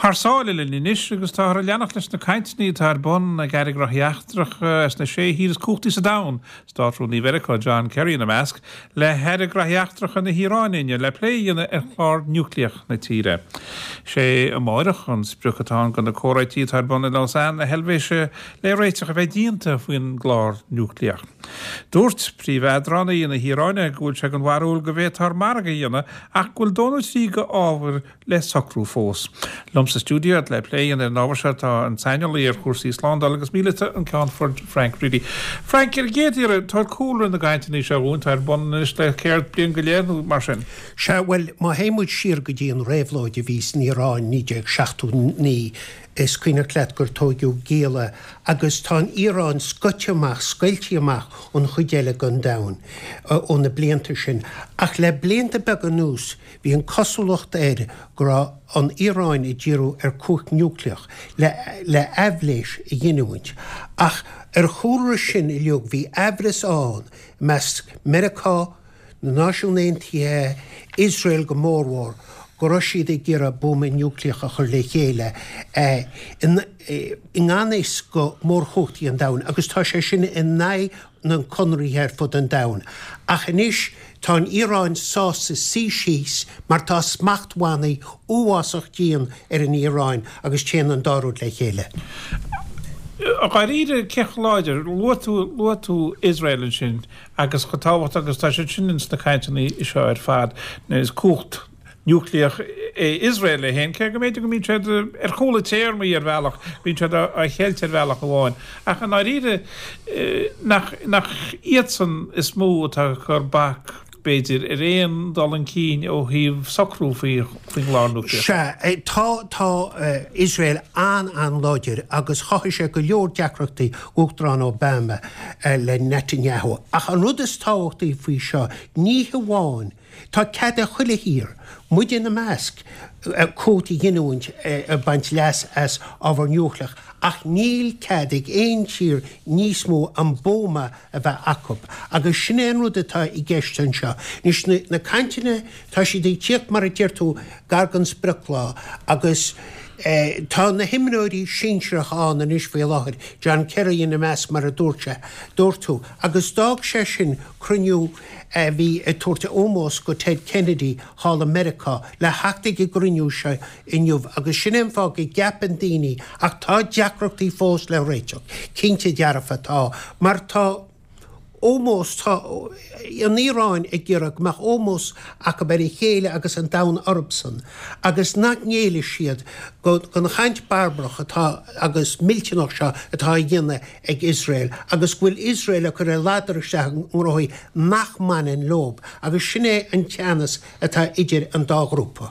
Harsáil le níis agus tá leannach leis na caiintní tar bon a garig roiachtrach as na sé hír is cúchtaí sa dain, státrú ní Verica John Kerry na measc, le head roiachtrach an na Híráine le pléine chlár núcleach na tíre. Sé a máireach an spruchatán gan na córaití tar bon in Lausanne a helvéise le réiteach a bheith dínta faoin glár núcleach. Dúirt príomhheadrána í na Híráine gúil se an warúil go bhéh tar marga dhéana ach gúil dóna sí go ábhar le socrú fós. Sa studio le pléin an ábhar tá an seinolí ar cuasí Slán agus mílete an Canford Frank Reedy. Frank géidir tá coolú na gaiintaí seún tar bon is le céir blion go léanú mar sin. Se bhfuil má héimúid siar go dtíon réhlóid a vís ní Iráin 1969 is cuioine cleat gur tógiú géala agus tá Iráin scoiteamach, scoilteamach ón chuidéile gan dain ón na blianta sin. Ach le blianta be an nús bhí an cosúlacht éir gur an Iráin i ddíú ar cúch núcleach le ehlés i dhéanúint. Ach ar chóra sin i leog bhí ebris an meas America, na Náisiúin Aontaithe, Israel go mórmhór go raibh siad ag gcéire búma núcleach a chur le chéile. In anéis go mór chóchtaí an dain, agus tá sé sin in naid na conraí ar fud an dain. Ach inis tá an Iráin sás sa síos mar tá smachtmhainnaí uásach díon ar an Iráin agus téan an dáród le chéile. A gáíre ceachláidir luatú Israelin sin agus chotáhacht agus tá sin na caiintaí seo ar fad na is cúcht núcleach Israel le hen ke go méidir go mín ar chola téir mí ar bhealach mín a chéilt ar bhealach goháin. Ach an áíre nach iadsan is mó tá chur bach beidir réon dal an cín ó híomh socrú faoin glárnúcleach. Se tá Israel an láidir agus chaithir sé go leor deacreachtaí Uachtarán Obama le Netanyahu. Ach an rud is táhachtaí faoi seo ní hamháin tá cead a chuile hír muidir na measc cótaí ghinúint a baint leas as ábhar núcleach ach níl ceadig éon tír níos mó an bóma a bheith acab agus sin éon rud atá i gceistan seo. Nís na cainteanna tá si dé tíocht mar a dtíirtú gargan spriclá agus tá na himróirí sinseach an an is fé láthir John Kerry na meas mar a dúirtú agus dag sé sin cruniú bhí tuairte ómós go Ted Kennedy Hall America le heachtaigh i gruniú se inniuh agus sin fá go gapan daoine ach tá deacreachtaí fós le réiteach cinnte dearafa tá mar tá ómós tá an Iráin ag ggéireach meach ómós ach go beir chéile agus an dain Arbsan agus nach ngéile siad go na chaint barbrach atá agus milteanach seo atá dhéine ag Israel agus bhfuil Israel a chur ládar se an roií nach manin lob agus sinné an teannas atá idir an dágrúpa.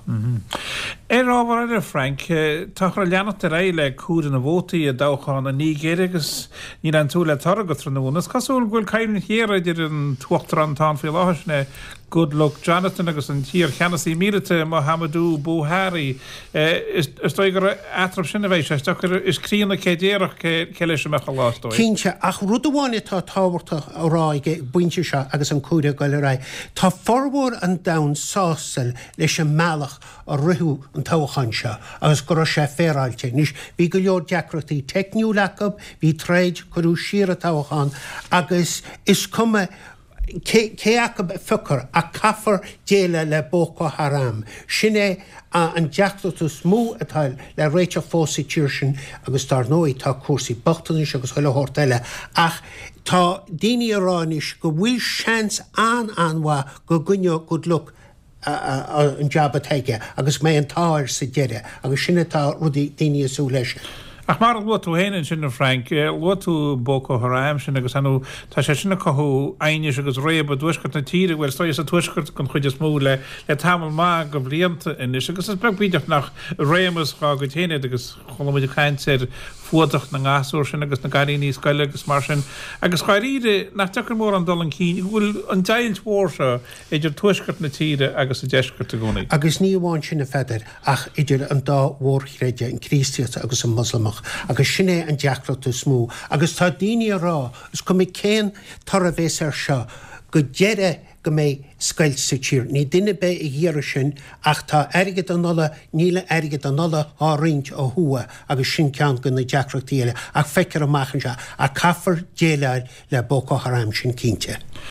Ábhar Frank, tá chu leannach de ré le cúd na bhótaí a dácháin a ní géire agus ní an tú le targad tro naúnas cosúil ghfuil caiimn chéar idir an tuachtar an tá fé láthne Good Luck Jonathan agus an tír cheanasí mílete Mohamedou Buhari is dó gur atrap sinna bhééis se is críanna cédéireach ce leis mecha lásdó. Cínte ach rud amháine tá táhairta árá buinte se agus an cúide goile ra. Tá forhór an dain sásal leis an mealach a ruthú an táchan se agus go sé féráilte. Nís bhí go leor deacreachtaí techniú lecab, bhí tréid chuú siar a táchan agus is cuma cé aca fucar a caffar déile le Boko Haram. Sinné an deachtartú smó atá le réite fósaí tíir sin agus tar nóí tá cuasaí bachtanis agus thuile hortaile ach tá daoine aránis go bhfuil seans anhha go gunne Good Luck an jabba teige agus mé an táir sa deire agus sinna tá rudí daoine asú leis. Ach mar luatú héanaan sin Frank, luatú Boko Haram sin agus anú tá sé sinna cothú aine agus réba dúiscat na tíre bhfuil stois a tuiscut chun chuide smó le tamil má go bblianta inis agus is beideach nach rémas gá go téine agus chomuid chaint sé fuadach na ngáúir sin agus na garíní scoile agus mar sin agus chaíide nach teachar mór an dul an cín bhfuil an dailt mór se idir tuiscut na tíre agus a deiscut a gcónaí. Agus ní bháin sinna feidir ach idir an dá mhórchréide an Crístiacht agus an Muslimach agus sinné an deacreachta smó agus tá daoine rá gus go mé céan tar a bhés ar seo go deire go mé scail sa tír. Ní duine be I dhéar sin ach tá airgid an nula níle airgid an nula á rint ó thua agus sin cean go na deacrachtaí eile ach feicear amachchan se a caafar déile le Boko Haram sin cínte.